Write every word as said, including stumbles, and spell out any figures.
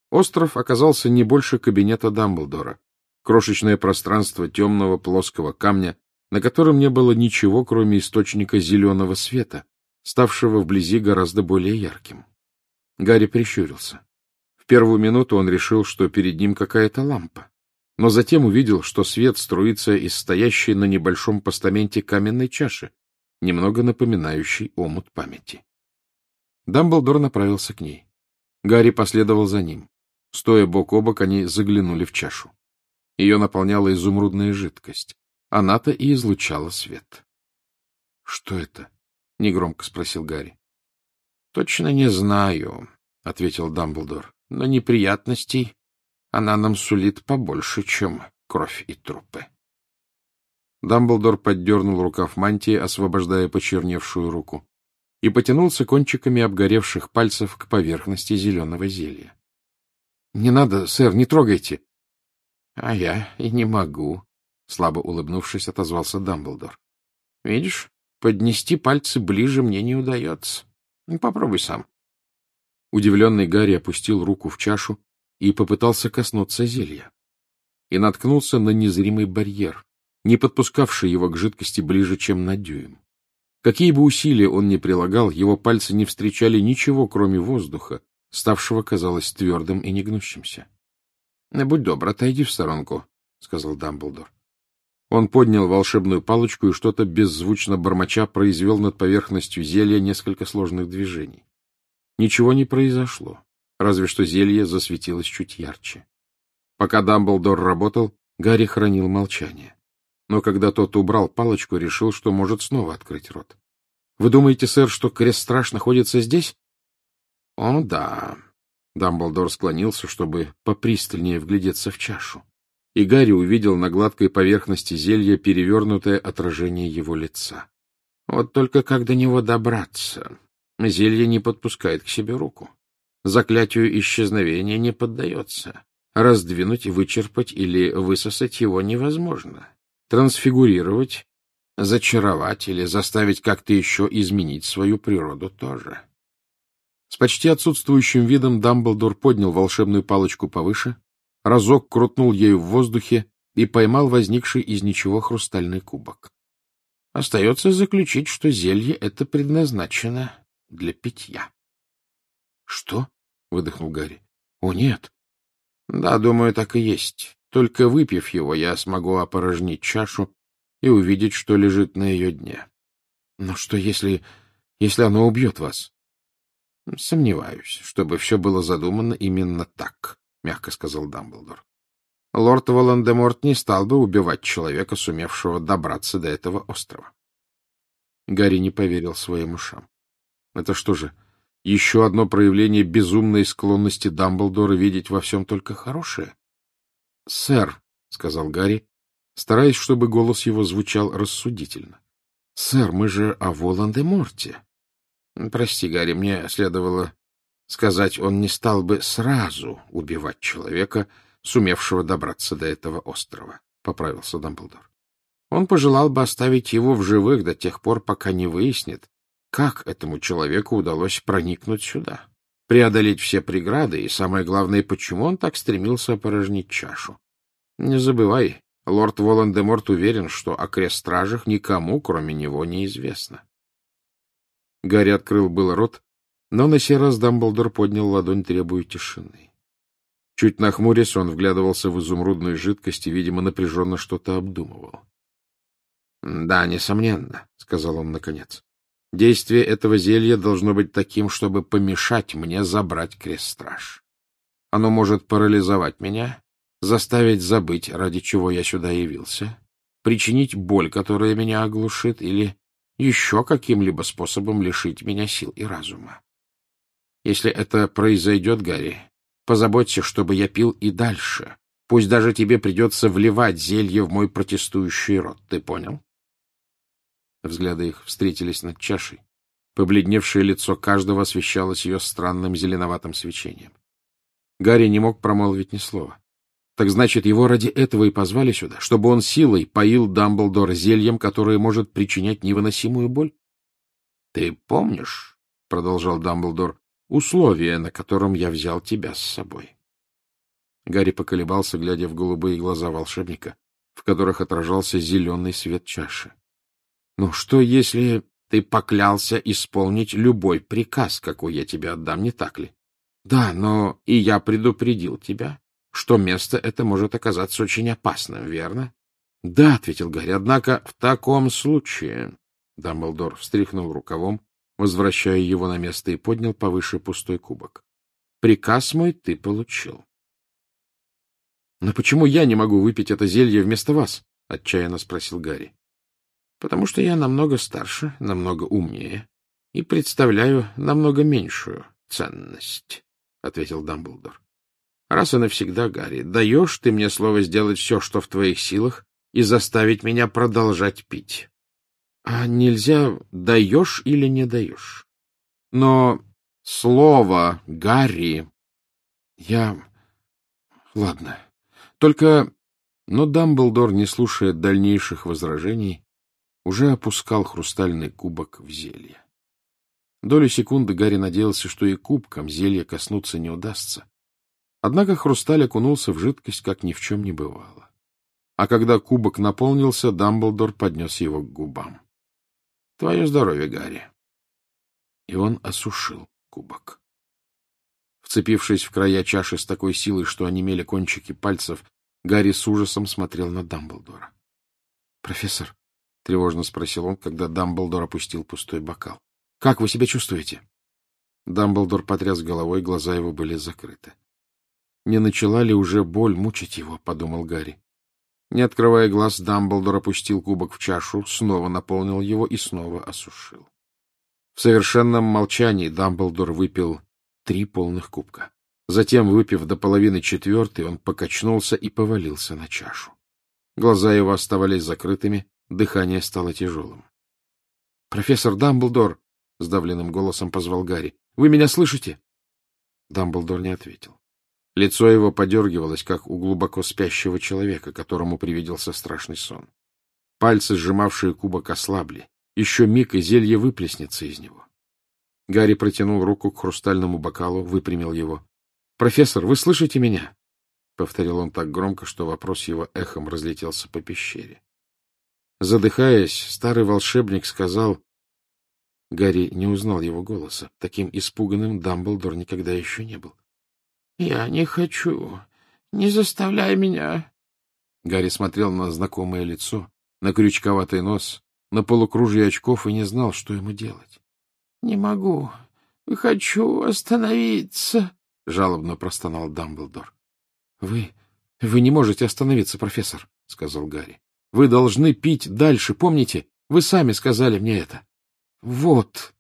Остров оказался не больше кабинета Дамблдора. Крошечное пространство темного плоского камня, на котором не было ничего, кроме источника зеленого света, ставшего вблизи гораздо более ярким. Гарри прищурился. В первую минуту он решил, что перед ним какая-то лампа, но затем увидел, что свет струится из стоящей на небольшом постаменте каменной чаши, немного напоминающей омут памяти. Дамблдор направился к ней. Гарри последовал за ним. Стоя бок о бок, они заглянули в чашу. Ее наполняла изумрудная жидкость. Она-то и излучала свет. — Что это? — негромко спросил Гарри. — Точно не знаю, — ответил Дамблдор, — но неприятностей она нам сулит побольше, чем кровь и трупы. Дамблдор поддернул рукав мантии, освобождая почерневшую руку, и потянулся кончиками обгоревших пальцев к поверхности зеленого зелья. — Не надо, сэр, не трогайте. — А я и не могу, — слабо улыбнувшись, отозвался Дамблдор. — Видишь, поднести пальцы ближе мне не удается. Попробуй сам. Удивленный Гарри опустил руку в чашу и попытался коснуться зелья. И наткнулся на незримый барьер, не подпускавший его к жидкости ближе, чем на дюйм. Какие бы усилия он ни прилагал, его пальцы не встречали ничего, кроме воздуха, ставшего, казалось, твердым и негнущимся. — Будь добр, отойди в сторонку, — сказал Дамблдор. Он поднял волшебную палочку и что-то беззвучно бормоча произвел над поверхностью зелья несколько сложных движений. Ничего не произошло, разве что зелье засветилось чуть ярче. Пока Дамблдор работал, Гарри хранил молчание. Но когда тот убрал палочку, решил, что может снова открыть рот. — Вы думаете, сэр, что Крестраж находится здесь? — О, да. Дамблдор склонился, чтобы попристальнее вглядеться в чашу, и Гарри увидел на гладкой поверхности зелья перевернутое отражение его лица. Вот только как до него добраться? Зелье не подпускает к себе руку. Заклятию исчезновения не поддается. Раздвинуть, вычерпать или высосать его невозможно. Трансфигурировать, зачаровать или заставить как-то еще изменить свою природу тоже. С почти отсутствующим видом Дамблдор поднял волшебную палочку повыше, разок крутнул ею в воздухе и поймал возникший из ничего хрустальный кубок. Остается заключить, что зелье это предназначено для питья. — Что? — выдохнул Гарри. — О, нет. — Да, думаю, так и есть. Только выпив его, я смогу опорожнить чашу и увидеть, что лежит на ее дне. — Но что, если... если оно убьет вас? — Сомневаюсь, чтобы все было задумано именно так, — мягко сказал Дамблдор. Лорд Волан-де-Морт не стал бы убивать человека, сумевшего добраться до этого острова. Гарри не поверил своим ушам. Это что же, еще одно проявление безумной склонности Дамблдора видеть во всем только хорошее? — Сэр, — сказал Гарри, стараясь, чтобы голос его звучал рассудительно. — Сэр, мы же о Волан-де-Морте. — Прости, Гарри, мне следовало сказать, он не стал бы сразу убивать человека, сумевшего добраться до этого острова, — поправился Дамблдор. Он пожелал бы оставить его в живых до тех пор, пока не выяснит, как этому человеку удалось проникнуть сюда, преодолеть все преграды и, самое главное, почему он так стремился опорожнить чашу. Не забывай, лорд Волан-де-Морт уверен, что о Крестражах никому, кроме него, неизвестно. Гарри открыл было рот, но на сей раз Дамблдор поднял ладонь, требуя тишины. Чуть нахмурясь, он вглядывался в изумрудную жидкость и, видимо, напряженно что-то обдумывал. — Да, несомненно, — сказал он наконец. — Действие этого зелья должно быть таким, чтобы помешать мне забрать Крестраж. Оно может парализовать меня, заставить забыть, ради чего я сюда явился, причинить боль, которая меня оглушит, или еще каким-либо способом лишить меня сил и разума. Если это произойдет, Гарри, позаботься, чтобы я пил и дальше. Пусть даже тебе придется вливать зелье в мой протестующий рот. Ты понял? Взгляды их встретились над чашей. Побледневшее лицо каждого освещалось ее странным зеленоватым свечением. Гарри не мог промолвить ни слова. Так значит, его ради этого и позвали сюда, чтобы он силой поил Дамблдора зельем, которое может причинять невыносимую боль? — Ты помнишь, — продолжал Дамблдор, — условие, на котором я взял тебя с собой. Гарри поколебался, глядя в голубые глаза волшебника, в которых отражался зеленый свет чаши. — Ну, что, если ты поклялся исполнить любой приказ, какой я тебе отдам, не так ли? — Да, но и я предупредил тебя, что место это может оказаться очень опасным, верно? — Да, — ответил Гарри, — однако в таком случае... Дамблдор встряхнул рукавом, возвращая его на место, и поднял повыше пустой кубок. — Приказ мой ты получил. — Но почему я не могу выпить это зелье вместо вас? — отчаянно спросил Гарри. — Потому что я намного старше, намного умнее и представляю намного меньшую ценность, — ответил Дамблдор. — Раз и навсегда, Гарри, даешь ты мне слово сделать все, что в твоих силах, и заставить меня продолжать пить. А нельзя даешь или не даешь. Но слово, Гарри... Я... Ладно. Только... Но Дамблдор, не слушая дальнейших возражений, уже опускал хрустальный кубок в зелье. Долю секунды Гарри надеялся, что и кубком зелья коснуться не удастся. Однако хрусталь окунулся в жидкость, как ни в чем не бывало. А когда кубок наполнился, Дамблдор поднес его к губам. — Твое здоровье, Гарри. И он осушил кубок. Вцепившись в края чаши с такой силой, что онемели кончики пальцев, Гарри с ужасом смотрел на Дамблдора. — Профессор, — тревожно спросил он, когда Дамблдор опустил пустой бокал, — как вы себя чувствуете? Дамблдор потряс головой, глаза его были закрыты. — Не начала ли уже боль мучить его? — подумал Гарри. Не открывая глаз, Дамблдор опустил кубок в чашу, снова наполнил его и снова осушил. В совершенном молчании Дамблдор выпил три полных кубка. Затем, выпив до половины четвертый, он покачнулся и повалился на чашу. Глаза его оставались закрытыми, дыхание стало тяжелым. — Профессор Дамблдор! — сдавленным голосом позвал Гарри. — Вы меня слышите? Дамблдор не ответил. Лицо его подергивалось, как у глубоко спящего человека, которому привиделся страшный сон. Пальцы, сжимавшие кубок, ослабли. Еще миг, и зелье выплеснется из него. Гарри протянул руку к хрустальному бокалу, выпрямил его. — Профессор, вы слышите меня? — повторил он так громко, что вопрос его эхом разлетелся по пещере. Задыхаясь, старый волшебник сказал... Гарри не узнал его голоса. Таким испуганным Дамблдор никогда еще не был. — Я не хочу. Не заставляй меня. Гарри смотрел на знакомое лицо, на крючковатый нос, на полукружие очков и не знал, что ему делать. — Не могу. Хочу остановиться, — жалобно простонал Дамблдор. — Вы... вы не можете остановиться, профессор, — сказал Гарри. — Вы должны пить дальше, помните? Вы сами сказали мне это. — Вот.